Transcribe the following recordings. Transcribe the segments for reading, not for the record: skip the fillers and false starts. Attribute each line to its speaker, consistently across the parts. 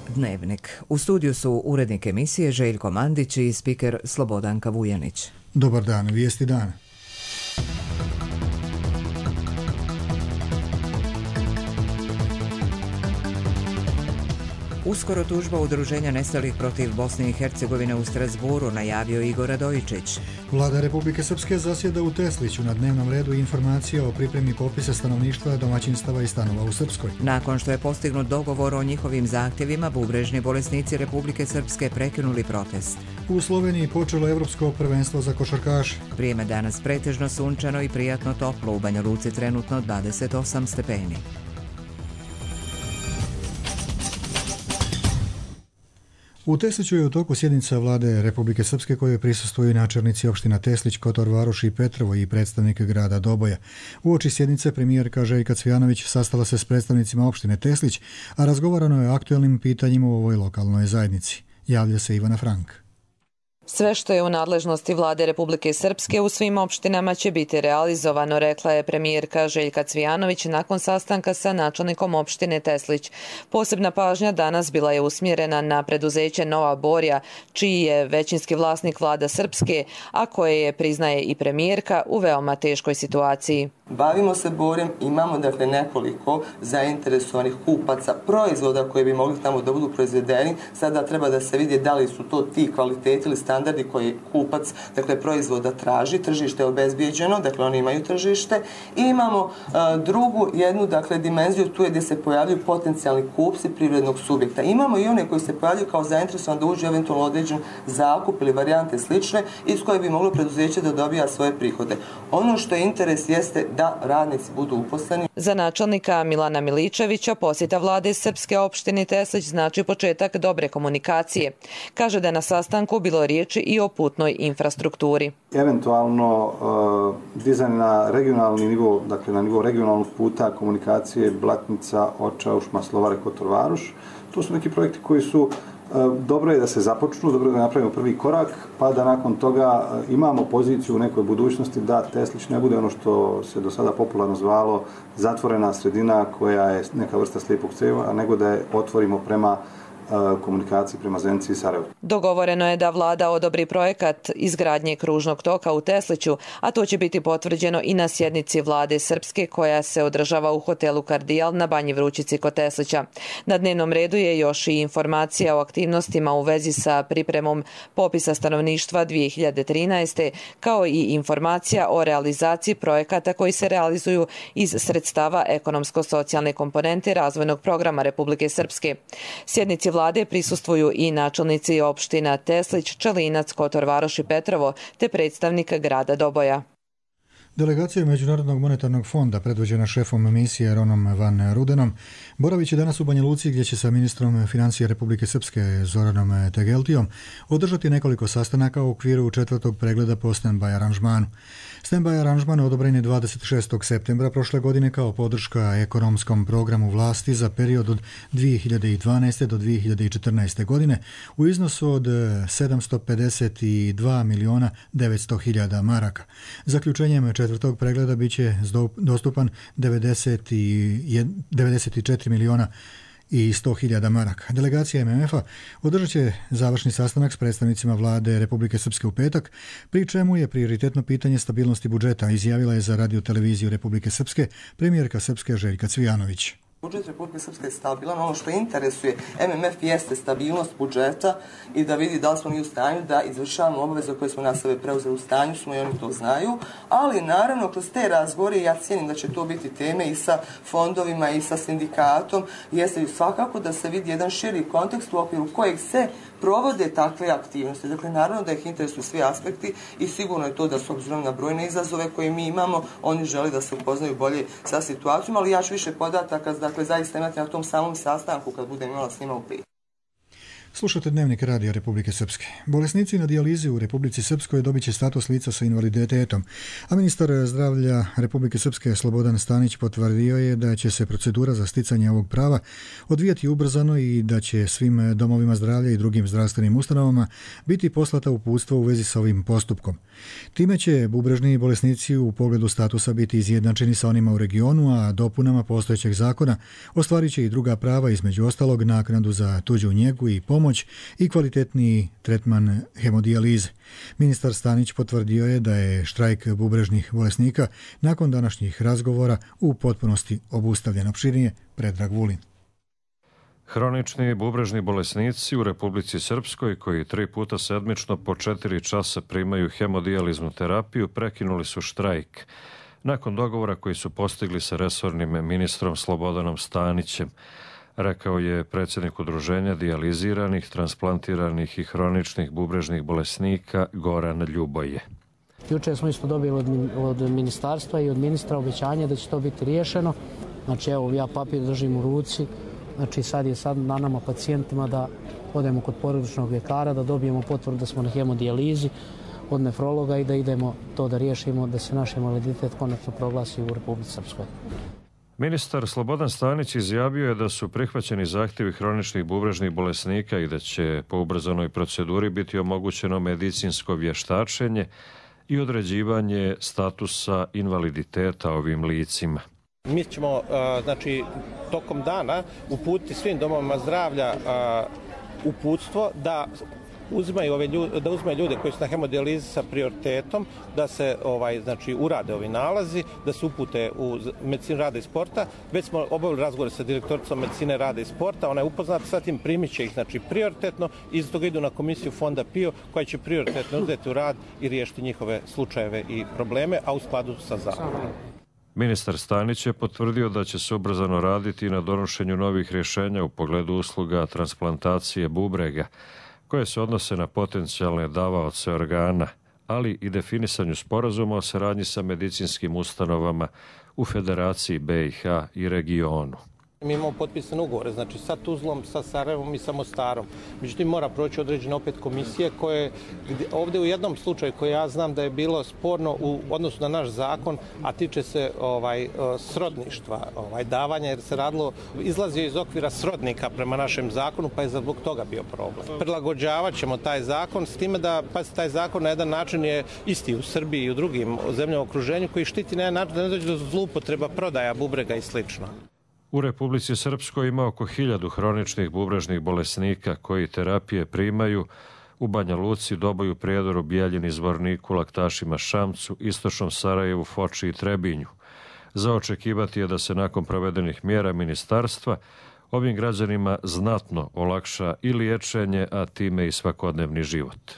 Speaker 1: Dnevnik. U studiju su urednik emisije Željko Mandić i spiker Slobodanka Vujanić.
Speaker 2: Dobar dan, vijesti dana.
Speaker 1: Uskoro tužba Udruženja nestalih protiv Bosne i Hercegovine u Strasburu, najavio Igor Radojičić.
Speaker 2: Vlada Republike Srpske zasjeda u Tesliću. Na dnevnom redu informacija o pripremi popisa stanovništva, domaćinstava i stanova u Srpskoj.
Speaker 1: Nakon što je postignut dogovor o njihovim zahtjevima, bubrežni bolesnici Republike Srpske prekinuli protest.
Speaker 2: U Sloveniji počelo Evropsko prvenstvo za košarkaše.
Speaker 1: Vrijeme danas pretežno sunčano i prijatno toplo, u Banja Luci trenutno 28 stepeni.
Speaker 2: U Tesliću je u toku sjednica Vlade Republike Srpske kojoj prisustvuju načelnici opština Teslić, Kotor Varoš i Petrovo i predstavnik grada Doboja. Uoči sjednice premijerka Željka Cvijanović sastala se s predstavnicima opštine Teslić, a razgovarano je o aktuelnim pitanjima u ovoj lokalnoj zajednici. Javlja se Ivana Frank.
Speaker 3: Sve što je u nadležnosti Vlade Republike Srpske u svim opštinama će biti realizovano, rekla je premijerka Željka Cvijanović nakon sastanka sa načelnikom opštine Teslić. Posebna pažnja danas bila je usmjerena na preduzeće Nova Borja, čiji je većinski vlasnik Vlada Srpske, a koje je, priznaje i premijerka, u veoma teškoj situaciji.
Speaker 4: Bavimo se Borjem, imamo dakle nekoliko zainteresovanih kupaca proizvoda koji bi mogli tamo da budu proizvedeni. Sada treba da se vidi da li su to ti kvaliteti ili standardi koji kupac dakle proizvoda traži. Tržište je obezbijeđeno, dakle oni imaju tržište. I imamo drugu jednu dakle dimenziju, tu je gdje se pojavljuju potencijalni kupci privrednog subjekta. Imamo i one koji se pojavljuju kao zainteresovani da uđu eventualno određen zakup ili varijante slične iz koje bi moglo preduzeće da dobija svoje prihode. Ono što je interes jeste da radnici budu uposleni.
Speaker 3: Za načelnika Milana Miličevića posjeta Vlade Srpske opštine Teslić znači početak dobre komunikacije. Kaže da je na sastanku bilo riječi i o putnoj infrastrukturi.
Speaker 5: Eventualno dizanje na regionalni nivo, dakle na nivo regionalnog puta komunikacije Blatnica, Očauš, Maslovare, Kotor Varoš. To su neki projekti koji su dobro je da se započnu, dobro je da napravimo prvi korak, pa da nakon toga imamo poziciju u nekoj budućnosti da Teslić ne bude ono što se do sada popularno zvalo zatvorena sredina koja je neka vrsta slijepog crijeva, nego da je otvorimo prema komunikaciji prema Zenici i Sarajevu.
Speaker 3: Dogovoreno je da vlada odobri projekat izgradnje kružnog toka u Tesliću, a to će biti potvrđeno i na sjednici Vlade Srpske koja se održava u hotelu Kardijal na Banji Vrućici kod Teslića. Na dnevnom redu je još i informacija o aktivnostima u vezi sa pripremom popisa stanovništva 2013. kao i informacija o realizaciji projekata koji se realizuju iz sredstava ekonomsko-socijalne komponente razvojnog programa Republike Srpske. Sjednici Vlade prisustvuju i načelnici opština Teslić, Čelinac, Kotor Varoš i Petrovo, te predstavnik grada Doboja.
Speaker 2: Delegacija Međunarodnog monetarnog fonda, predvođena šefom misije Ronom Van Rudenom, boravit će danas u Banja Luci gdje će sa ministrom financija Republike Srpske Zoranom Tegeltijom održati nekoliko sastanaka u okviru četvrtog pregleda po stand-by aranžmanu. Stand-by aranžman odobren je 26. septembra prošle godine kao podrška ekonomskom programu vlasti za period od 2012. do 2014. godine u iznosu od 752.900.000 maraka. Zaključenjem četvrtog pregleda bit će dostupan 94.100.000 maraka. Delegacija MMF-a održat će završni sastanak s predstavnicima Vlade Republike Srpske u petak, pri čemu je prioritetno pitanje stabilnosti budžeta, izjavila je za radio-televiziju Republike Srpske premijerka Srpske Željka Cvijanović.
Speaker 4: Budžet Republike Srpske je stabilan, ono što interesuje MMF jeste stabilnost budžeta i da vidi da li smo mi u stanju da izvršavamo obaveze koje smo na sebe preuzeli, u stanju smo i oni to znaju, ali naravno kroz te razgovore ja cijenim da će to biti teme i sa fondovima i sa sindikatom, jeste svakako da se vidi jedan širi kontekst u okviru kojeg se provode takve aktivnosti. Dakle, naravno da ih interesuju svi aspekti i sigurno je to da s obzirom na brojne izazove koje mi imamo, oni žele da se upoznaju bolje sa situacijom, ali ja ću više podataka, dakle, zaista imati na tom samom sastanku kad budem imala s njima u petak.
Speaker 2: Slušate Dnevnik radija Republike Srpske. Bolesnici na dijalizi u Republici Srpskoj dobit će status lica sa invaliditetom, a ministar zdravlja Republike Srpske Slobodan Stanić potvrdio je da će se procedura za sticanje ovog prava odvijati ubrzano i da će svim domovima zdravlja i drugim zdravstvenim ustanovama biti poslata uputstva u vezi sa ovim postupkom. Time će bubrežni bolesnici u pogledu statusa biti izjednačeni sa onima u regionu, a dopunama postojećeg zakona ostvarit će i druga prava, između ostalog naknadu za tuđu njegu i pomoć i kvalitetniji tretman hemodijalize. Ministar Stanić potvrdio je da je štrajk bubrežnih bolesnika nakon današnjih razgovora u potpunosti obustavljen. Opširnije Predrag Vulin.
Speaker 6: Hronični bubrežni bolesnici u Republici Srpskoj koji 3 puta sedmično po 4 časa primaju hemodijaliznu terapiju prekinuli su štrajk nakon dogovora koji su postigli sa resornim ministrom Slobodanom Stanićem, rekao je predsjednik udruženja dijaliziranih, transplantiranih i hroničnih bubrežnih bolesnika Goran Ljuboje.
Speaker 7: Juče smo isto dobili od ministarstva i od ministra obećanje da će to biti riješeno. Znači evo ja papir držim u ruci. Znači sad na nama pacijentima da odemo kod porodičnog ljekara, da dobijemo potvrdu da smo na hemodijalizi od nefrologa i da idemo to da riješimo, da se naš invaliditet konačno proglasi u Republici Srpskoj.
Speaker 6: Ministar Slobodan Stanić izjavio je da su prihvaćeni zahtjevi hroničnih bubrežnih bolesnika i da će po ubrzanoj proceduri biti omogućeno medicinsko vještačenje i određivanje statusa invaliditeta ovim licima.
Speaker 8: Mi ćemo tokom dana uputiti svim domovima zdravlja uputstvo da uzimaju ljude koji su na hemodijalizi sa prioritetom, da se urade ovi nalazi, da se upute u medicinu rada i sporta. Već smo obavili razgovore sa direktoricom medicine rada i sporta, ona je upoznata sa tim, primit će ih prioritetno i iz toga idu na komisiju Fonda PIO koja će prioritetno uzeti u rad i riješiti njihove slučajeve i probleme, a u skladu sa zakonom.
Speaker 6: Ministar Stanić je potvrdio da će se ubrzano raditi na donošenju novih rješenja u pogledu usluga transplantacije bubrega, koje se odnose na potencijalne davaoce organa, ali i definisanju sporazuma o saradnji sa medicinskim ustanovama u Federaciji BiH i regionu.
Speaker 8: Mi imamo potpisane ugovore, znači sa Tuzlom, sa Sarajevom i sa Mostarom. Međutim, mora proći određene opet komisije koje, ovdje u jednom slučaju koji ja znam da je bilo sporno u odnosu na naš zakon, a tiče se srodništva, davanja, jer se radilo, izlazio iz okvira srodnika prema našem zakonu, pa je zbog toga bio problem. Prilagođavat ćemo taj zakon, s time da taj zakon na jedan način je isti u Srbiji i u drugim zemljama u okruženju, koji štiti na jedan način da ne dođe do zloupotreba prodaja bubrega i slično.
Speaker 6: U Republici Srpskoj ima oko 1000 hroničnih bubrežnih bolesnika koji terapije primaju u Banja Luci, Doboju, Prijedoru, Bijeljini, Zvorniku, Laktašima, Šamcu, Istočnom Sarajevu, Foči i Trebinju. Za očekivati je da se nakon provedenih mjera ministarstva ovim građanima znatno olakša i liječenje, a time i svakodnevni život.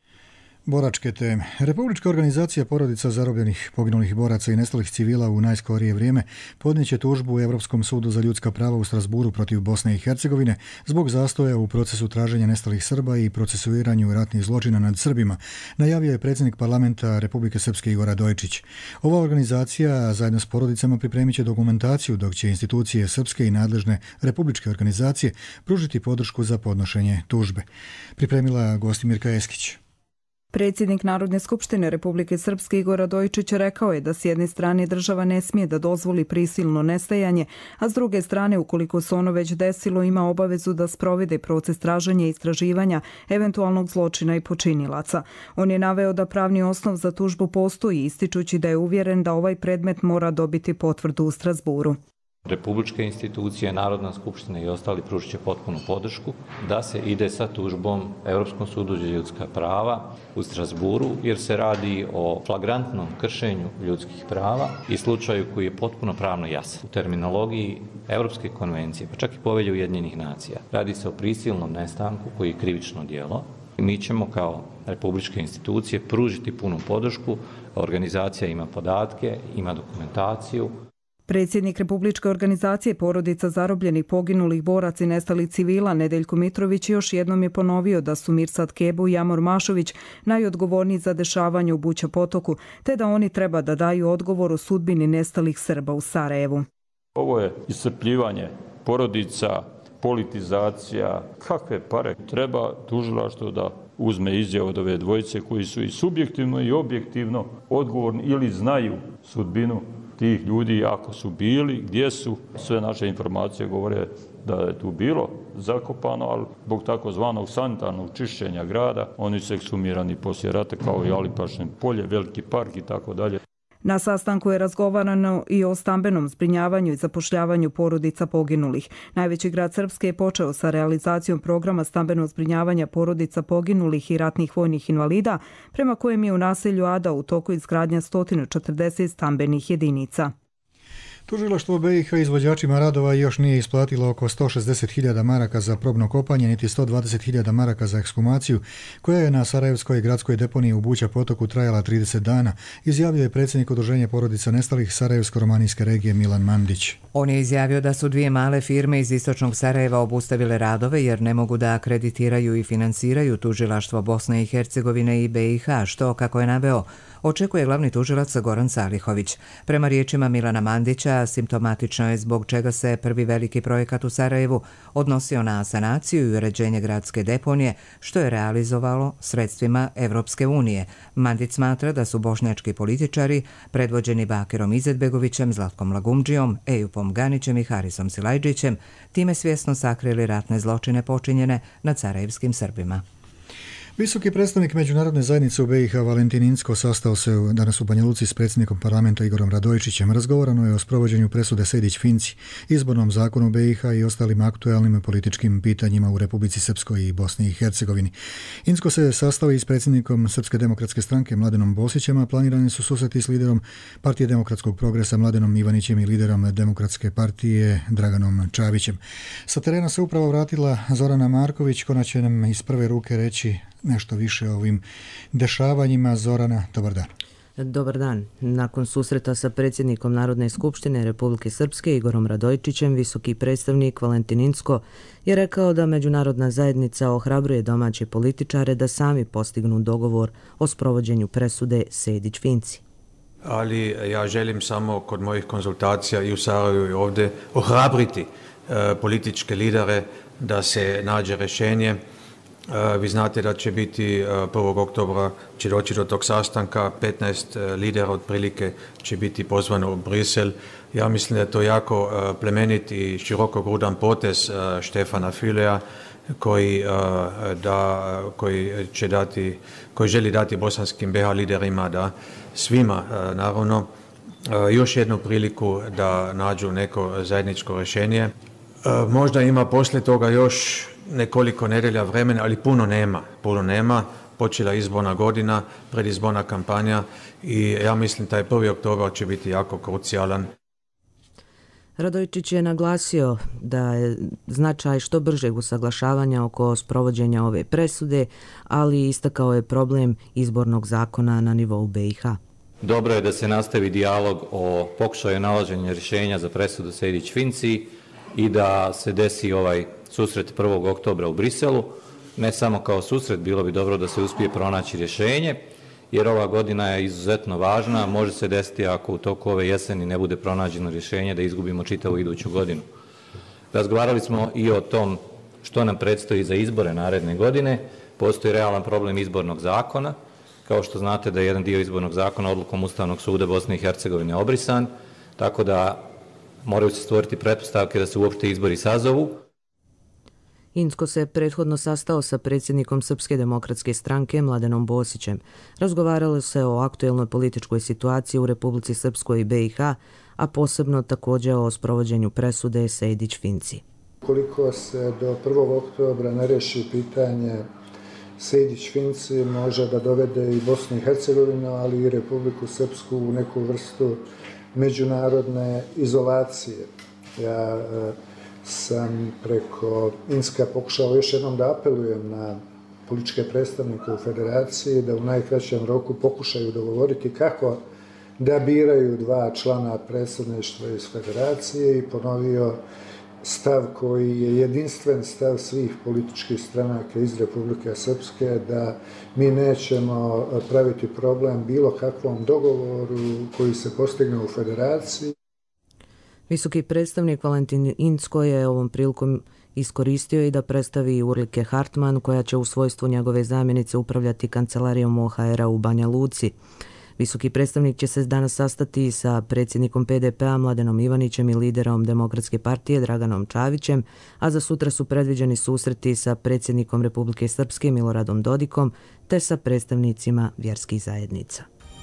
Speaker 2: Boračke teme. Republička organizacija porodica zarobljenih, poginulih boraca i nestalih civila u najskorije vrijeme podnijeće tužbu u Europskom sudu za ljudska prava u Strasburu protiv Bosne i Hercegovine zbog zastoja u procesu traženja nestalih Srba i procesuiranju ratnih zločina nad Srbima, najavio je predsjednik parlamenta Republike Srpske Igor Radojičić. Ova organizacija zajedno s porodicama pripremit će dokumentaciju, dok će institucije srpske i nadležne republičke organizacije pružiti podršku za podnošenje tužbe. Pripremila Gostimirka Eskić.
Speaker 9: Predsjednik Narodne skupštine Republike Srpske Igor Radojičić rekao je da s jedne strane država ne smije da dozvoli prisilno nestajanje, a s druge strane, ukoliko se ono već desilo, ima obavezu da sprovede proces traženja i istraživanja eventualnog zločina i počinilaca. On je naveo da pravni osnov za tužbu postoji, ističući da je uvjeren da ovaj predmet mora dobiti potvrdu u Strasburu.
Speaker 10: Republičke institucije, Narodna skupština i ostali pružit će potpunu podršku da se ide sa tužbom Europskom sudu za ljudska prava u Strasburu, jer se radi o flagrantnom kršenju ljudskih prava i slučaju koji je potpuno pravno jasan. U terminologiji Europske konvencije, pa čak i Povelje Ujedinjenih nacija, radi se o prisilnom nestanku koji je krivično djelo. Mi ćemo kao republičke institucije pružiti punu podršku. Organizacija ima podatke, ima dokumentaciju.
Speaker 9: Predsjednik Republičke organizacije porodica zarobljenih, poginulih boraca i nestalih civila Nedeljko Mitrović još jednom je ponovio da su Mirsad Kebu i Jamor Mašović najodgovorniji za dešavanje u Buća Potoku, te da oni treba da daju odgovor o sudbini nestalih Srba u Sarajevu.
Speaker 11: Ovo je iscrpljivanje porodica, politizacija. Kakve pare? Treba tužilaštvo da uzme izjavu od ove dvojice koji su i subjektivno i objektivno odgovorni ili znaju sudbinu tih ljudi, ako su bili, gdje su. Sve naše informacije govore da je tu bilo zakopano, ali zbog takozvanog sanitarnog čišćenja grada oni su eksumirani poslije rata kao i Alipašne polje, Veliki park i tako dalje.
Speaker 9: Na sastanku je razgovarano i o stambenom zbrinjavanju i zapošljavanju porodica poginulih. Najveći grad Srpske je počeo sa realizacijom programa stambenog zbrinjavanja porodica poginulih i ratnih vojnih invalida, prema kojem je u naselju Ada u toku izgradnja 140 stambenih jedinica.
Speaker 2: Tužilaštvo BiH izvođačima radova još nije isplatilo oko 160.000 maraka za probno kopanje, niti 120.000 maraka za ekshumaciju, koja je na Sarajevskoj gradskoj deponiji u Buća potoku trajala 30 dana, izjavio je predsjednik Udruženja porodica nestalih Sarajevsko-romanijske regije Milan Mandić.
Speaker 1: On je izjavio da su dvije male firme iz istočnog Sarajeva obustavile radove jer ne mogu da akreditiraju i finansiraju tužilaštvo Bosne i Hercegovine i BiH, što, kako je naveo, očekuje glavni tužilac Goran Salihović. Prema riječima Milana Mandića, simptomatično je zbog čega se prvi veliki projekat u Sarajevu odnosio na sanaciju i uređenje gradske deponije, što je realizovalo sredstvima Evropske unije. Mandić smatra da su bošnjački političari, predvođeni Bakirom Izetbegovićem, Zlatkom Lagumdžijom, Ejupom Ganićem i Harisom Silajdžićem, time svjesno sakrili ratne zločine počinjene nad sarajevskim Srbima.
Speaker 2: Visoki predstavnik Međunarodne zajednice u BiH Valentin Incko sastao se danas u Banja Luci s predsjednikom parlamenta Igorom Radojičićem. Razgovarano je o sprovođenju presude Sejdić-Finci, izbornom zakonu BiH i ostalim aktuelnim političkim pitanjima u Republici Srpskoj i Bosni i Hercegovini. Incko se sastao i s predsjednikom Srpske demokratske stranke Mladenom Bosićem, a planirani su susreti s liderom Partije demokratskog progresa Mladenom Ivanićem i liderom Demokratske partije Draganom Čavićem. Sa terena se upravo vratila Zorana Marković, koja će nam iz prve ruke reći nešto više o ovim dešavanjima. Zorana, dobar dan.
Speaker 12: Dobar dan. Nakon susreta sa predsjednikom Narodne skupštine Republike Srpske Igorom Radojičićem, visoki predstavnik Valentin Incko je rekao da međunarodna zajednica ohrabruje domaće političare da sami postignu dogovor o sprovođenju presude Sejdić-Finci.
Speaker 13: Ali ja želim samo kod mojih konzultacija i u Sarajevu i ovdje ohrabriti političke lidere da se nađe rješenje. Vi znate da će biti 1. oktobra će doći do tog sastanka, 15 lidera otprilike će biti pozvano u Brisel. Ja mislim da je to jako plemenit i širokogrudan potez Štefana Füleja koji želi dati bosanskim BiH liderima da svima naravno još jednu priliku da nađu neko zajedničko rješenje. Možda ima poslije toga još nekoliko nedjelja vremena, ali puno nema. Počela izborna godina, predizborna kampanja i ja mislim taj 1. oktobar će biti jako krucijalan.
Speaker 12: Radojičić je naglasio da je značaj što bržeg usaglašavanja oko sprovođenja ove presude, ali istakao je problem izbornog zakona na nivou BiH.
Speaker 10: Dobro je da se nastavi dijalog o pokušaju nalaženja rješenja za presudu Sejdić-Finci i da se desi ovaj susret 1. oktobra u Briselu. Ne samo kao susret, bilo bi dobro da se uspije pronaći rješenje, jer ova godina je izuzetno važna. Može se desiti ako u toku ove jeseni ne bude pronađeno rješenje da izgubimo čitavu iduću godinu. Razgovarali smo i o tom što nam predstoji za izbore naredne godine. Postoji realan problem izbornog zakona. Kao što znate da je jedan dio izbornog zakona odlukom Ustavnog suda Bosne i Hercegovine obrisan, tako da moraju se stvoriti pretpostavke da se uopšte izbori sazovu.
Speaker 12: Incko se prethodno sastao sa predsjednikom Srpske demokratske stranke Mladenom Bosićem. Razgovaralo se o aktuelnoj političkoj situaciji u Republici Srpskoj i BiH, a posebno također o sprovođenju presude Sejdić-Finci.
Speaker 14: Koliko se do 1. oktobra ne reši pitanje Sejdić-Finci, može da dovede i Bosnu i Hercegovinu, ali i Republiku Srpsku u neku vrstu međunarodne izolacije. Ja sam preko Incka pokušao još jednom da apelujem na političke predstavnike u federaciji da u najkraćem roku pokušaju dogovoriti kako da biraju 2 člana predsjedništva iz federacije i ponovio stav koji je jedinstven stav svih političkih stranaka iz Republike Srpske, da mi nećemo praviti problem bilo kakvom dogovoru koji se postigne u federaciji.
Speaker 12: Visoki predstavnik Valentin Incko je ovom prilikom iskoristio i da predstavi Urlike Hartman, koja će u svojstvu njegove zamjenice upravljati kancelarijom OHR-a u Banja Luci. Visoki predstavnik će se danas sastati sa predsjednikom PDP-a Mladenom Ivanićem i liderom Demokratske partije Draganom Čavićem, a za sutra su predviđeni susreti sa predsjednikom Republike Srpske Miloradom Dodikom te sa predstavnicima vjerskih zajednica.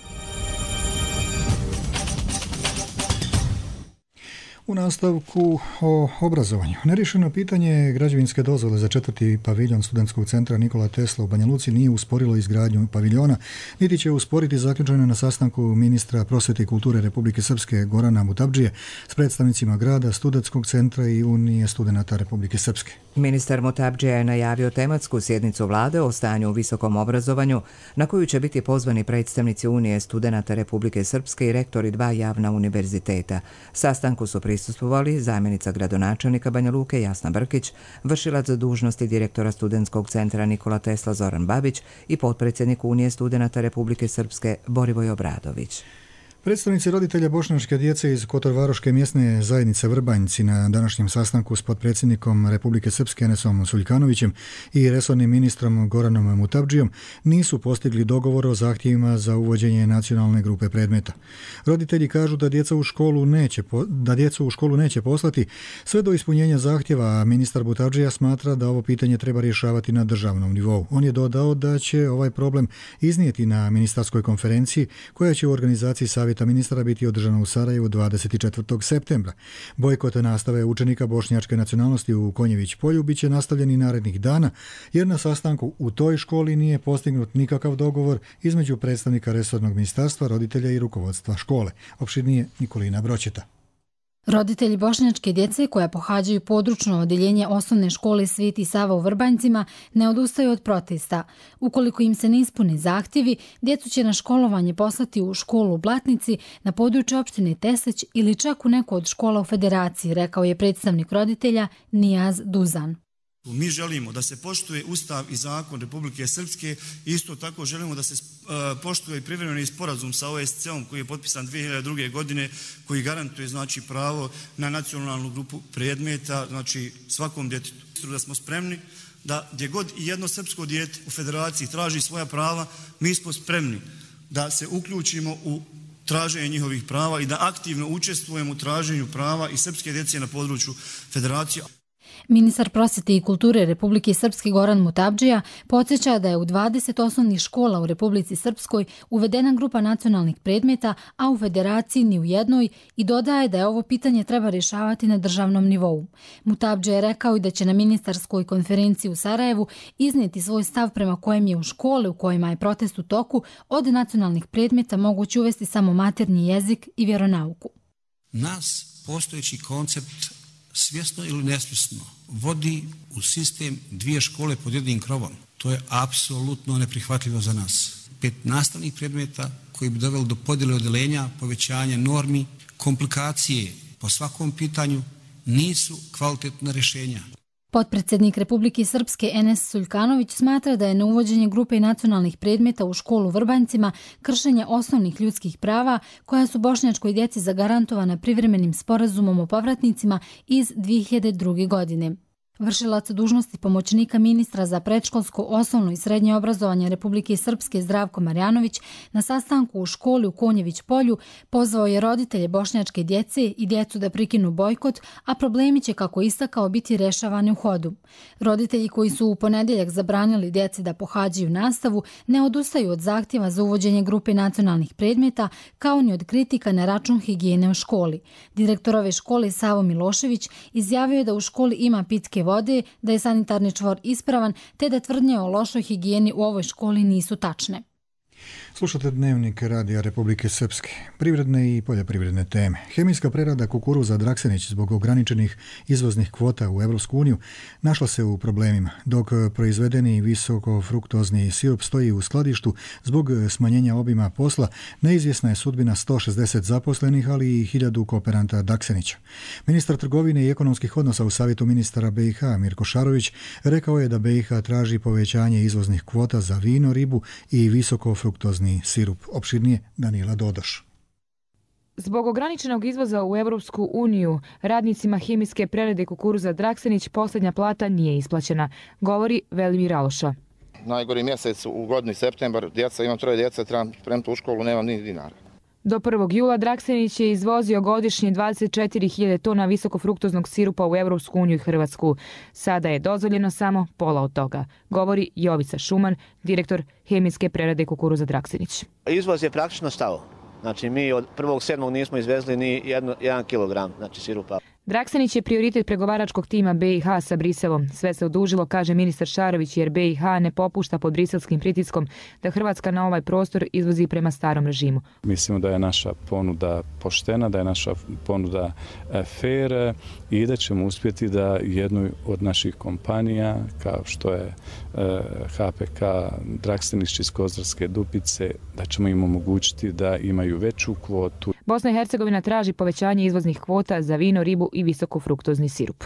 Speaker 2: U nastavku o obrazovanju. Nerješeno pitanje građevinske dozvole za 4. paviljon studentskog centra Nikola Tesla u Banja Luci nije usporilo izgradnju paviljona, niti će usporiti zaključeno na sastanku ministra prosvjete i kulture Republike Srpske Gorana Mutabdžije s predstavnicima grada, studentskog centra i Unije studenata Republike Srpske.
Speaker 1: Ministar Mutabdžija je najavio tematsku sjednicu vlade o stanju u visokom obrazovanju, na koju će biti pozvani predstavnici Unije studenata Republike Srpske i rektori 2 javna univerziteta. Sastanku su prisustvovali zamjenica gradonačelnika Banja Luke Jasna Brkić, vršilac dužnosti direktora studentskog centra Nikola Tesla Zoran Babić i potpredsjednik Unije studenata Republike Srpske Borivoj Obradović.
Speaker 2: Predstavnici roditelja bošnjačke djece iz Kotorvaroške mjesne zajednice Vrbanjci na današnjem sastanku s potpredsjednikom Republike Srpske Enesom Suljkanovićem i resornim ministrom Goranom Mutabdžijom nisu postigli dogovor o zahtjevima za uvođenje nacionalne grupe predmeta. Roditelji kažu da djecu u školu neće poslati sve do ispunjenja zahtjeva, a ministar Mutabdžija smatra da ovo pitanje treba rješavati na državnom nivou. On je dodao da će ovaj problem iznijeti na ministarskoj konferenciji koja će u organizaciji Savjeta ministara biti održana u Sarajevu 24. septembra. Bojkot nastave učenika bošnjačke nacionalnosti u Konjević polju biće nastavljen i narednih dana, jer na sastanku u toj školi nije postignut nikakav dogovor između predstavnika resornog ministarstva, roditelja i rukovodstva škole. Opširnije Nikolina Broćeta.
Speaker 15: Roditelji bošnjačke djece koja pohađaju područno odjeljenje osnovne škole Sveti Sava u Vrbanjcima ne odustaju od protesta. Ukoliko im se ne ispune zahtjevi, djecu će na školovanje poslati u školu u Blatnici, na području opštine Teslić ili čak u neku od škola u Federaciji, rekao je predstavnik roditelja Nijaz Duzan.
Speaker 16: Mi želimo da se poštuje Ustav i zakon Republike Srpske, isto tako želimo da se poštuje i privremeni sporazum sa OSCE-om koji je potpisan 2002. godine, koji garantuje pravo na nacionalnu grupu predmeta, svakom djetetu. Da smo spremni da gdje god i jedno srpsko dijete u Federaciji traži svoja prava, mi smo spremni da se uključimo u traženje njihovih prava i da aktivno učestvujemo u traženju prava i srpske djece na području Federacije.
Speaker 15: Ministar prosvjete i kulture Republike Srpske Goran Mutabdžija podsjeća da je u 20 osnovnih škola u Republici Srpskoj uvedena grupa nacionalnih predmeta, a u Federaciji ni u jednoj, i dodaje da je ovo pitanje treba rješavati na državnom nivou. Mutabdžija je rekao i da će na ministarskoj konferenciji u Sarajevu iznijeti svoj stav prema kojem je u škole u kojima je protest u toku od nacionalnih predmeta moguće uvesti samo maternji jezik i vjeronauku.
Speaker 17: Nas postojeći koncept svjesno ili nesvjesno vodi u sistem 2 škole pod jednim krovom. To je apsolutno neprihvatljivo za nas. 5 nastavnih predmeta koji bi doveli do podjele odeljenja, povećanja normi, komplikacije po svakom pitanju nisu kvalitetna rješenja.
Speaker 15: Potpredsjednik Republike Srpske Enes Suljkanović smatra da je na uvođenje grupe nacionalnih predmeta u školu u Vrbanjcima kršenje osnovnih ljudskih prava koja su bošnjačkoj djeci zagarantovana privremenim sporazumom o povratnicima iz 2002. godine. Vršilac dužnosti pomoćnika ministra za predškolsko, osnovno i srednje obrazovanje Republike Srpske Zdravko Marjanović na sastanku u školi u Konjević polju pozvao je roditelje bošnjačke djece i djecu da prikinu bojkot, a problemi će, kako istakao, biti rešavani u hodu. Roditelji koji su u ponedjeljak zabranili djeci da pohađaju nastavu ne odustaju od zahtjeva za uvođenje grupe nacionalnih predmeta, kao ni od kritika na račun higijene u školi. Direktor ove škole Savo Milošević izjavio je da u školi ima pitke vode, da je sanitarni čvor ispravan, te da tvrdnje o lošoj higijeni u ovoj školi nisu tačne.
Speaker 2: Slušate Dnevnik Radija Republike Srpske. Privredne i poljoprivredne teme. Hemijska prerada kukuruza Draksenić zbog ograničenih izvoznih kvota u Evropsku uniju našla se u problemima, dok proizvedeni visokofruktozni sirup stoji u skladištu zbog smanjenja obima posla. Neizvjesna je sudbina 160 zaposlenih, ali i 1000 kooperanta Daksenića. Ministar trgovine i ekonomskih odnosa u Savjetu ministara BiH Mirko Šarović rekao je da BiH traži povećanje izvoznih kvota za vino, ribu i visokofruktozni sirup. Opširnije Danijela Dodoš.
Speaker 18: Zbog ograničenog izvoza u Evropsku uniju, radnicima hemijske prerade kukuruza Draksenić posljednja plata nije isplaćena, govori Velimir Aloša.
Speaker 19: Najgori mjesec u godini septembar, imam 3 djece, trebam spremiti u školu, nemam ni dinara.
Speaker 18: Do 1. jula Draksenić je izvozio godišnje 24.000 tona visokofruktoznog sirupa u Evropsku uniju i Hrvatsku. Sada je dozvoljeno samo pola od toga, govori Jovica Šuman, direktor hemijske prerade kukuruza Draksenić.
Speaker 20: Izvoz je praktično stao. Znači mi od 1.7. nismo izvezli ni 1 kilogram sirupa.
Speaker 18: Draksenić je prioritet pregovaračkog tima BiH sa Briselom. Sve se odužilo, kaže ministar Šarović, jer BiH ne popušta pod briselskim pritiskom da Hrvatska na ovaj prostor izvozi prema starom režimu.
Speaker 21: Mislimo da je naša ponuda poštena, da je naša ponuda fair i da ćemo uspjeti da jednoj od naših kompanija, kao što je HPK Draksenić iz Kozarske Dubice, da ćemo im omogućiti da imaju veću kvotu.
Speaker 18: Bosna i Hercegovina traži povećanje izvoznih kvota za vino, ribu i visokofruktozni sirup.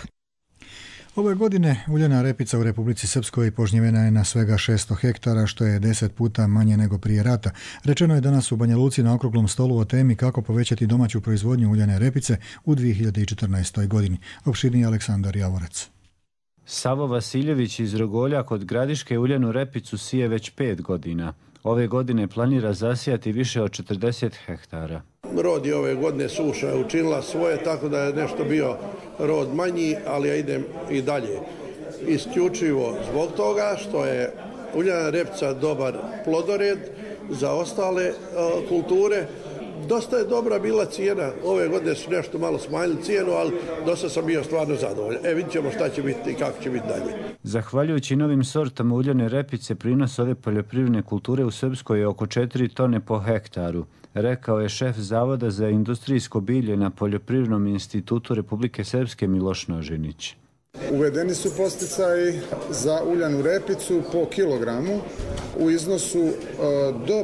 Speaker 2: Ove godine uljana repica u Republici Srpskoj požnjevena je na svega 600 hektara, što je 10 puta manje nego prije rata. Rečeno je danas u Banja Luci na okruglom stolu o temi kako povećati domaću proizvodnju uljane repice u 2014. godini. Opširniji Aleksandar Javorac.
Speaker 22: Savo Vasiljević iz Rogolja kod Gradiške uljanu repicu sije već 5 godina. Ove godine planira zasijati više od 40 hektara.
Speaker 23: Rod je ove godine suša učinila svoje, tako da je nešto bio rod manji, ali ja idem i dalje. Isključivo zbog toga što je uljana repica dobar plodored za ostale kulture. Dosta je dobra bila cijena. Ove godine su nešto malo smanjili cijenu, ali dosta sam bio stvarno zadovoljan. Vidjet ćemo šta će biti i kako će biti dalje.
Speaker 22: Zahvaljujući novim sortama uljane repice, prinos ove poljoprivredne kulture u Srpskoj je oko 4 tone po hektaru, rekao je šef Zavoda za industrijsko bilje na Poljoprivrednom institutu Republike Srpske Miloš Nožinić.
Speaker 24: Uvedeni su podsticaji za uljanu repicu po kilogramu u iznosu do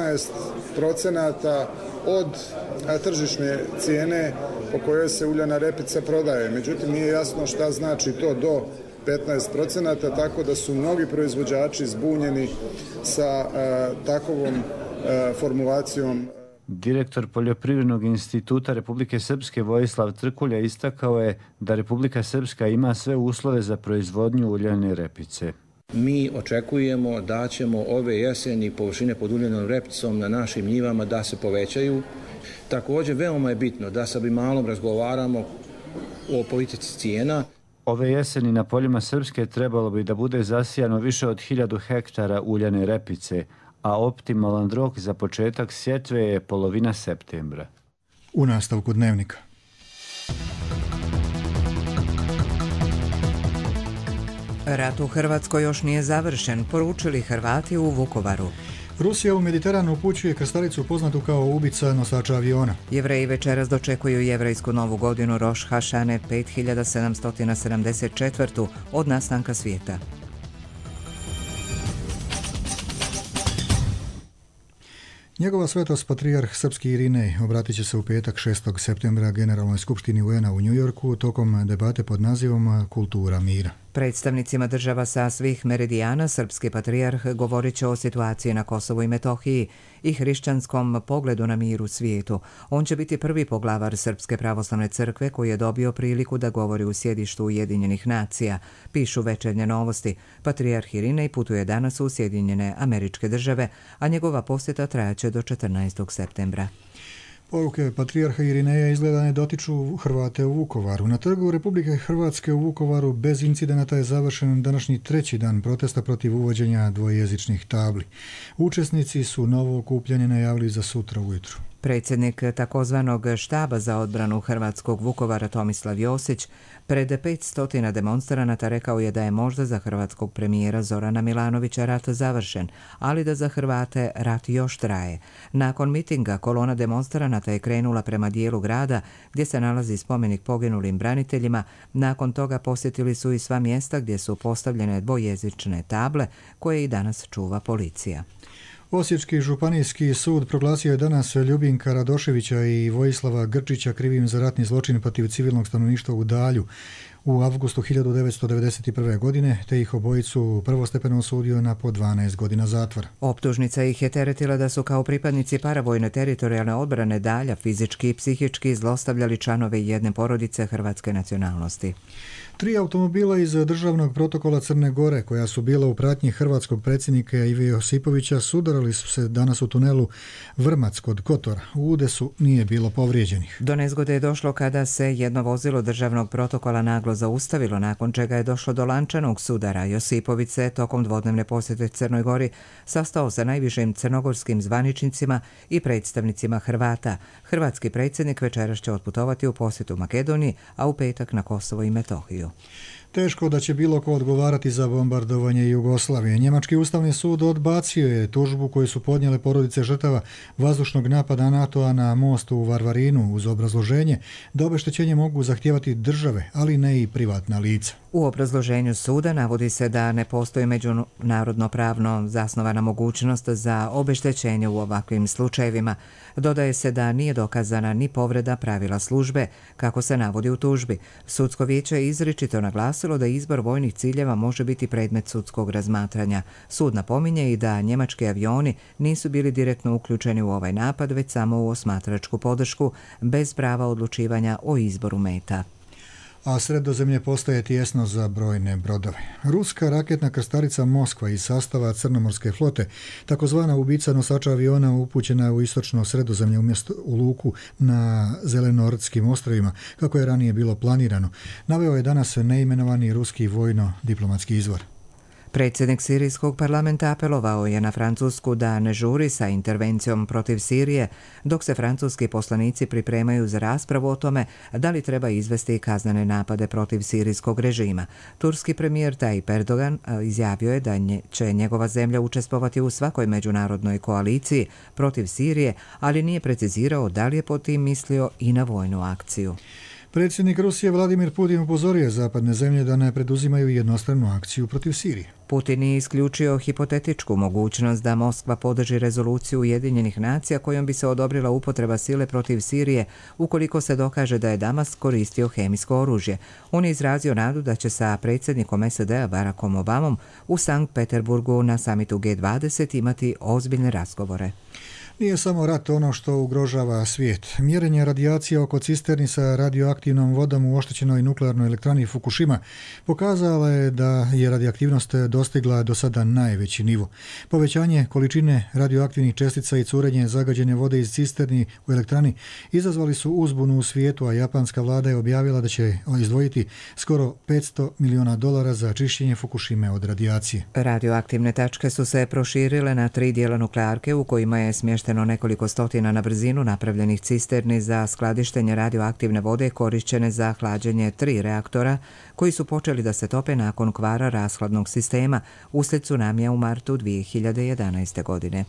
Speaker 24: 15% od tržišne cijene po kojoj se uljana repica prodaje. Međutim, nije jasno šta znači to do 15%, tako da su mnogi proizvođači zbunjeni sa takovom formulacijom.
Speaker 22: Direktor Poljoprivrednog instituta Republike Srpske Vojislav Trkulja istakao je da Republika Srpska ima sve uslove za proizvodnju uljane repice.
Speaker 25: Mi očekujemo da ćemo ove jeseni površine pod uljanom repicom na našim njivama da se povećaju. Također, veoma je bitno da sa Bimalom razgovaramo o politici cijena.
Speaker 22: Ove jeseni na poljima Srpske trebalo bi da bude zasijano više od 1000 hektara uljane repice, a optimalan rok za početak sjetve je polovina septembra.
Speaker 2: U nastavku dnevnika.
Speaker 1: Rat u Hrvatskoj još nije završen, poručili Hrvati u Vukovaru.
Speaker 2: Rusija u Mediteranu upućuje krstaricu poznatu kao ubica nosača aviona.
Speaker 1: Jevreji večeras dočekuju jevrejsku novu godinu Roš Hašane 5774. od nastanka svijeta.
Speaker 2: Njegova svetost patrijarh srpski Irinej obratit će se u petak 6. septembra Generalnoj skupštini UN-a u Njujorku tokom debate pod nazivom Kultura mira.
Speaker 1: Predstavnicima država sa svih meridijana srpski patrijarh govorit će o situaciji na Kosovu i Metohiji i hrišćanskom pogledu na mir u svijetu. On će biti prvi poglavar Srpske pravoslavne crkve koji je dobio priliku da govori u sjedištu Ujedinjenih nacija, pišu Večernje novosti. Patrijarh Irinej putuje danas u Sjedinjene Američke Države, a njegova posjeta trajaće do 14. septembra.
Speaker 2: Poruke patrijarha Irineja izgleda ne dotiču Hrvate u Vukovaru. Na trgu Republike Hrvatske u Vukovaru bez incidenata je završen današnji 3. dan protesta protiv uvođenja dvojezičnih tabli. Učesnici su novo okupljanje najavili za sutra ujutru.
Speaker 1: Predsjednik takozvanog štaba za odbranu hrvatskog Vukovara Tomislav Josić pred 500 demonstranata rekao je da je možda za hrvatskog premijera Zorana Milanovića rat završen, ali da za Hrvate rat još traje. Nakon mitinga kolona demonstranata je krenula prema dijelu grada gdje se nalazi spomenik poginulim braniteljima. Nakon toga posjetili su i sva mjesta gdje su postavljene dvojezične table koje i danas čuva policija.
Speaker 2: Osječki županijski sud proglasio je danas Ljubinka Radoševića i Vojislava Grčića krivim za ratni zločin protiv civilnog stanovništva u Dalju u avgustu 1991. godine, te ih obojicu prvostepeno osudio na po 12 godina zatvora.
Speaker 1: Optužnica ih je teretila da su kao pripadnici paravojne teritorijalne odbrane Dalja fizički i psihički zlostavljali članove jedne porodice hrvatske nacionalnosti.
Speaker 2: 3 automobila iz državnog protokola Crne Gore, koja su bila u pratnji hrvatskog predsjednika Ive Josipovića, sudarali su se danas u tunelu Vrmac kod Kotora. U udesu nije bilo povrijeđenih.
Speaker 1: Do nezgode je došlo kada se jedno vozilo državnog protokola naglo zaustavilo, nakon čega je došlo do lančanog sudara. Josipović se tokom dvodnevne posjete Crnoj Gori sastao sa najvišim crnogorskim zvaničnicima i predstavnicima Hrvata. Hrvatski predsjednik večeras će otputovati u posjetu Makedoniji, a u petak na Kosovo i Metohiju.
Speaker 2: Teško da će bilo ko odgovarati za bombardovanje Jugoslavije. Njemački ustavni sud odbacio je tužbu koju su podnijele porodice žrtava vazdušnog napada NATO-a na most u Varvarinu uz obrazloženje da obeštećenje mogu zahtijevati države, ali ne i privatna lica.
Speaker 1: U obrazloženju suda navodi se da ne postoji međunarodno pravno zasnovana mogućnost za obeštećenje u ovakvim slučajevima. Dodaje se da nije dokazana ni povreda pravila službe, kako se navodi u tužbi. Sudsko vijeće je izričito naglasilo da izbor vojnih ciljeva može biti predmet sudskog razmatranja. Sud napominje i da njemački avioni nisu bili direktno uključeni u ovaj napad, već samo u osmatračku podršku, bez prava odlučivanja o izboru meta.
Speaker 2: A Sredozemlje postaje tijesno za brojne brodove. Ruska raketna krstarica Moskva iz sastava Crnomorske flote, takozvana ubica nosača aviona, upućena u istočno Sredozemlje umjesto u luku na Zelenorskim ostrvima, kako je ranije bilo planirano, naveo je danas neimenovani ruski vojno-diplomatski izvor.
Speaker 1: Predsjednik sirijskog parlamenta apelovao je na Francusku da ne žuri sa intervencijom protiv Sirije, dok se francuski poslanici pripremaju za raspravu o tome da li treba izvesti kaznene napade protiv sirijskog režima. Turski premijer Tayyip Erdogan izjavio je da će njegova zemlja učestvovati u svakoj međunarodnoj koaliciji protiv Sirije, ali nije precizirao da li je pod tim mislio i na vojnu akciju.
Speaker 2: Predsjednik Rusije Vladimir Putin upozorio zapadne zemlje da ne preduzimaju jednostranu akciju protiv Sirije.
Speaker 1: Putin je isključio hipotetičku mogućnost da Moskva podrži rezoluciju Ujedinjenih nacija kojom bi se odobrila upotreba sile protiv Sirije ukoliko se dokaže da je Damask koristio hemijsko oružje. On je izrazio nadu da će sa predsjednikom SAD-a Barackom Obamom u Sankt Peterburgu na samitu G20 imati ozbiljne razgovore.
Speaker 2: Nije samo rat ono što ugrožava svijet. Mjerenje radijacije oko cisterni sa radioaktivnom vodom u oštećenoj nuklearnoj elektrani Fukushima pokazala je da je radioaktivnost dostigla do sada najveći nivo. Povećanje količine radioaktivnih čestica i curenje zagađene vode iz cisterni u elektrani izazvali su uzbunu u svijetu, a japanska vlada je objavila da će izdvojiti skoro $500 miliona za čišćenje Fukushime od radijacije.
Speaker 1: Radioaktivne tačke su se proširile na 3 dijela nuklearke u kojima je smješteno nekoliko stotina na brzinu napravljenih cisterni za skladištenje radioaktivne vode korišćene za hlađenje 3 reaktora koji su počeli da se tope nakon kvara rashladnog sistema uslijed tsunamija u martu 2011. godine.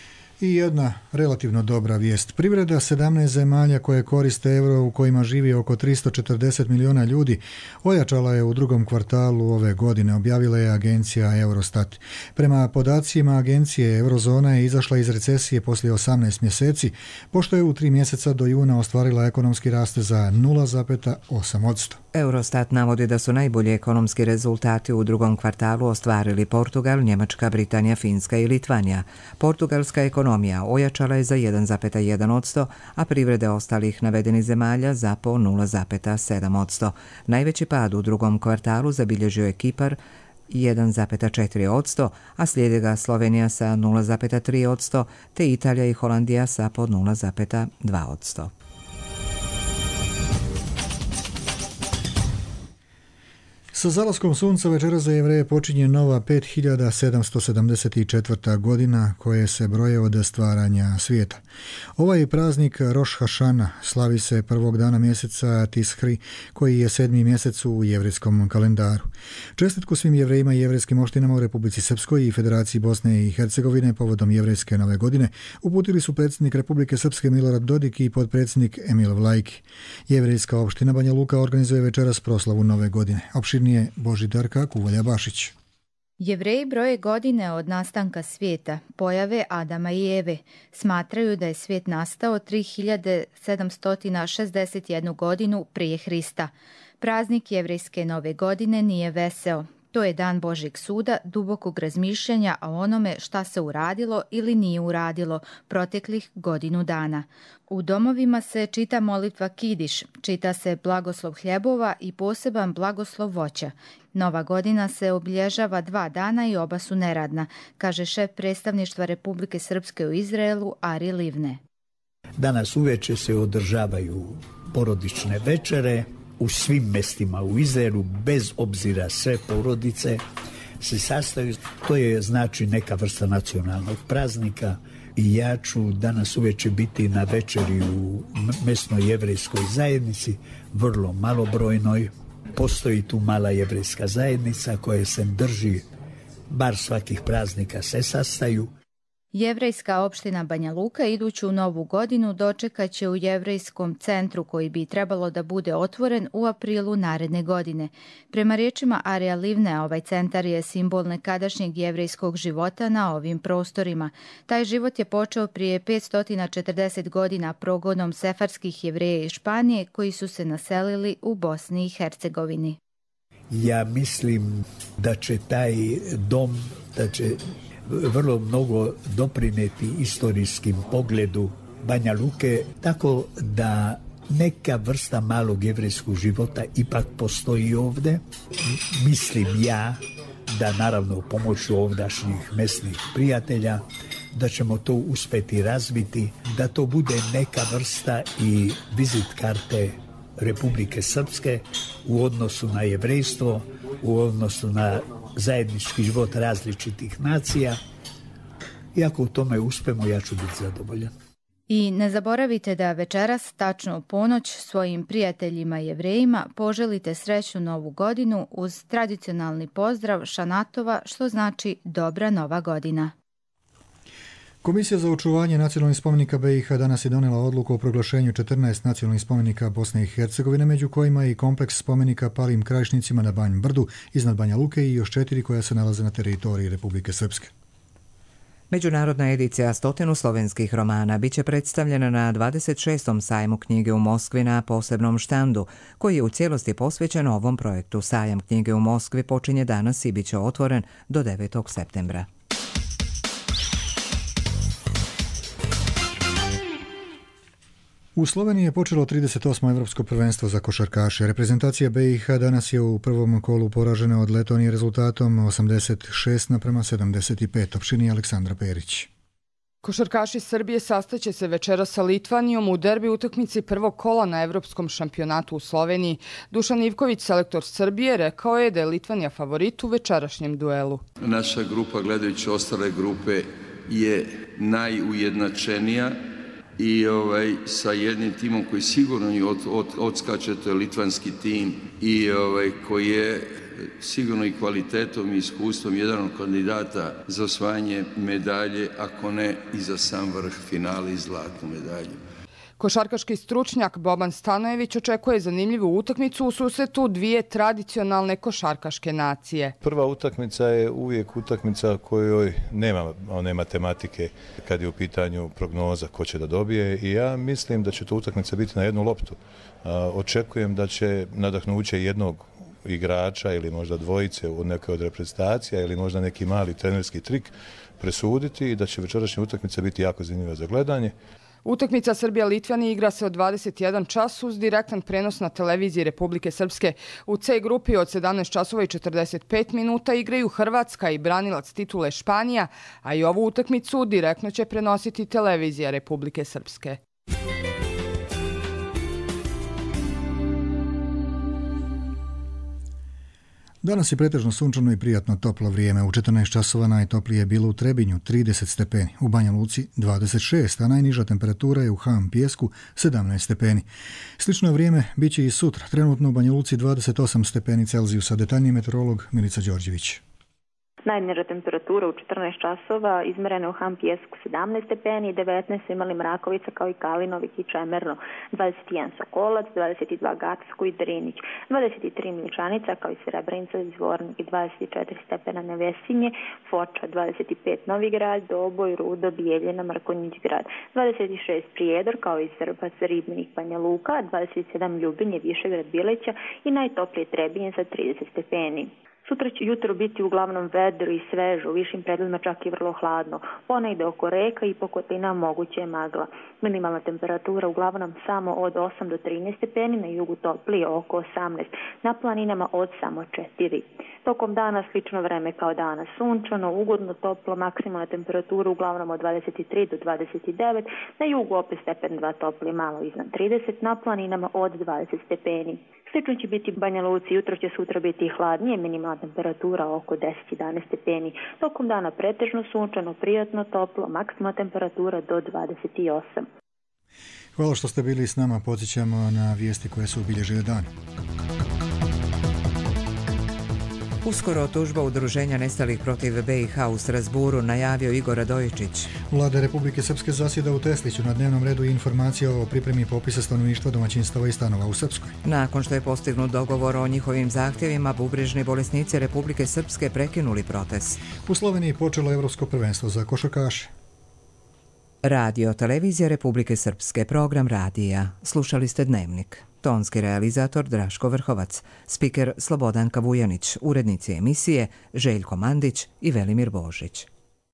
Speaker 2: I jedna relativno dobra vijest. Privreda 17 zemalja koje koriste euro, u kojima živi oko 340 miliona ljudi, ojačala je u drugom kvartalu ove godine, objavila je agencija Eurostat. Prema podacima agencije, eurozona je izašla iz recesije poslije 18 mjeseci, pošto je u 3 mjeseca do juna ostvarila ekonomski rast za 0,8%.
Speaker 1: Eurostat navodi da su najbolji ekonomski rezultati u drugom kvartalu ostvarili Portugal, Njemačka, Britanija, Finska i Litvanija. Portugalska ekonomija ojačala je za 1,1%, a privrede ostalih navedenih zemalja za po 0,7%. Najveći pad u drugom kvartalu zabilježio je Kipar 1,4%, a slijede ga Slovenija sa 0,3%, te Italija i Holandija sa po 0,2%.
Speaker 2: Sa zalaskom sunca večeras za Jevreje počinje nova 5774. godina koje se broje od stvaranja svijeta. Ovaj praznik Roš Hašana slavi se prvog dana mjeseca Tishri, koji je 7. mjesec u jevrijskom kalendaru. Čestitku svim Jevrejima i jevrejskim opštinama u Republici Srpskoj i Federaciji Bosne i Hercegovine povodom jevrejske nove godine uputili su predsjednik Republike Srpske Milorad Dodik i potpredsjednik Emil Vlajki. Jevrejska opština Banja Luka organizuje večeras proslavu nove godine. Opširnije Božidarka Kuvalja Bašić.
Speaker 3: Jevreji broje godine od nastanka svijeta, pojave Adama i Eve. Smatraju da je svijet nastao 3761 godinu prije Hrista. Praznik jevrejske nove godine nije veseo. To je dan Božjeg suda, dubokog razmišljanja o onome šta se uradilo ili nije uradilo proteklih godinu dana. U domovima se čita molitva Kidiš, čita se blagoslov hljebova i poseban blagoslov voća. Nova godina se obilježava 2 dana i oba su neradna, kaže šef predstavništva Republike Srpske u Izraelu Ari Livne.
Speaker 4: Danas uveče se održavaju porodične večere u svim mestima u Izraelu, bez obzira sve porodice se sastaju. To je znači neka vrsta nacionalnog praznika i ja ću danas uveče biti na večeri u mesnoj jevrejskoj zajednici, vrlo malobrojnoj. Postoji tu mala jevrejska zajednica koja se drži, bar svakih praznika se sastaju.
Speaker 3: Jevrejska opština Banja Luka iduću novu godinu dočekat će u jevrejskom centru koji bi trebalo da bude otvoren u aprilu naredne godine. Prema riječima Arija Livne, ovaj centar je simbol nekadašnjeg jevrejskog života na ovim prostorima. Taj život je počeo prije 540 godina progonom sefarskih Jevreja iz Španije koji su se naselili u Bosni i Hercegovini.
Speaker 4: Ja mislim da će taj dom, da će vrlo mnogo doprineti istorijskim pogledu Banja Luke, tako da neka vrsta malog jevrejskog života ipak postoji ovdje. Mislim ja da naravno pomoću ovdašnjih mesnih prijatelja da ćemo to uspjeti razviti, da to bude neka vrsta i vizit karte Republike Srpske u odnosu na jevrejstvo, u odnosu na zajednički život različitih nacija. I ako u tome uspemo, ja ću biti zadovoljan.
Speaker 3: I ne zaboravite da večeras, tačno u ponoć, svojim prijateljima Jevrejima poželite srećnu novu godinu uz tradicionalni pozdrav Šanatova, što znači dobra nova godina.
Speaker 2: Komisija za očuvanje nacionalnih spomenika BiH danas je donela odluku o proglašenju 14 nacionalnih spomenika Bosne i Hercegovine, među kojima je i kompleks spomenika palim krajišnicima na Banj Brdu iznad Banja Luke i još 4 koja se nalaze na teritoriji Republike Srpske.
Speaker 1: Međunarodna edicija 100 slovenskih romana biće predstavljena na 26. sajmu knjige u Moskvi na posebnom štandu, koji je u cijelosti posvećen ovom projektu. Sajam knjige u Moskvi počinje danas i biće otvoren do 9. septembra.
Speaker 2: U Sloveniji je počelo 38. evropsko prvenstvo za košarkaše. Reprezentacija BiH danas je u prvom kolu poražena od Letonije rezultatom 86:75. Opšini Aleksandra Perić.
Speaker 5: Košarkaši Srbije sastaće se večera sa Litvanijom u derbi utakmici prvog kola na evropskom šampionatu u Sloveniji. Dušan Ivković, selektor Srbije, rekao je da je Litvanija favorit u večerašnjem duelu.
Speaker 7: Naša grupa, gledajući ostale grupe, je najujednačenija i sa jednim timom koji sigurno odskače, to je litvanski tim i koji je sigurno i kvalitetom i iskustvom jedan od kandidata za osvajanje medalje, ako ne i za sam vrh finale i zlatnu medalju.
Speaker 5: Košarkaški stručnjak Boban Stanojević očekuje zanimljivu utakmicu u susretu dvije tradicionalne košarkaške nacije.
Speaker 8: Prva utakmica je uvijek utakmica kojoj nema one matematike kad je u pitanju prognoza ko će da dobije i ja mislim da će to utakmica biti na jednu loptu. Očekujem da će nadahnuće jednog igrača ili možda dvojice u neke od reprezentacija ili možda neki mali trenerski trik presuditi i da će večerašnja utakmica biti jako zanimljiva za gledanje.
Speaker 5: Utakmica Srbija-Litvanija igra se od 21 čas uz direktan prenos na televiziji Republike Srpske. U C grupi od 17 časova i 45 minuta igraju Hrvatska i branilac titule Španija, a i ovu utakmicu direktno će prenositi televizija Republike Srpske.
Speaker 2: Danas je pretežno sunčano i prijatno toplo vrijeme. U 14 časova najtoplije je bilo u Trebinju 30 stepeni, u Banja Luci 26, a najniža temperatura je u Ham Pijesku 17 stepeni. Slično vrijeme bit će i sutra. Trenutno u Banja Luci 28 stepeni Celzijusa. Detaljniji meteorolog Milica Đorđević.
Speaker 6: Najniža temperatura u 14 časova izmerena u Han Pijesku 17 stepeni, 19 su imali Mrakovica kao i Kalinovik i Čemerno, 21 Sokolac, 22 Gacko i Drinić, 23 Miličanica kao i Srebrenica i Zvornik, 24 stepena Nevesinje, Foča, 25 Novi Grad, Doboj, Rudo, Bijeljina, Mrkonjić Grad, 26 Prijedor kao i Srbac, Ribnik, Banja Luka, 27 Ljubinje, Višegrad, Bileća i najtoplije Trebinje sa 30 stepeni. Sutra će jutro biti uglavnom vedro i svežo, u višim predelima čak i vrlo hladno. Ponegde oko reka i po kotlina moguće je magla. Minimalna temperatura uglavnom samo od 8 do 13 stepeni, na jugu toplije oko 18, na planinama od samo 4. Tokom dana slično vreme kao danas, sunčano, ugodno, toplo, maksimalna temperatura uglavnom od 23 do 29, na jugu opet stepen 2 toplije, malo iznad 30, na planinama od 20 stepeni. Slično će biti Banja Luci, jutro će sutra biti hladnije, minimalna temperatura oko 10-11 stepeni. Tokom dana pretežno sunčano, prijatno, toplo, maksimalna temperatura do 28.
Speaker 2: Hvala što ste bili s nama, podsjećamo na vijesti koje su obilježile dan.
Speaker 1: Uskoro tužba Udruženja nestalih protiv BiH u Strasburu, najavio Igor Radojičić.
Speaker 2: Vlada Republike Srpske zasjeda u Tesliću. Na dnevnom redu informacija o pripremi popisa stanovništva, domaćinstava i stanova u Srpskoj.
Speaker 1: Nakon što je postignut dogovor o njihovim zahtjevima, bubrežni bolesnici Republike Srpske prekinuli protest.
Speaker 2: U Sloveniji počelo Evropsko prvenstvo za košarkaše.
Speaker 1: Radio Televizija Republike Srpske, program radija. Slušali ste Dnevnik. Tonski realizator Draško Vrhovac, spiker Slobodanka Vujanić, urednici emisije Željko Mandić i Velimir Božić.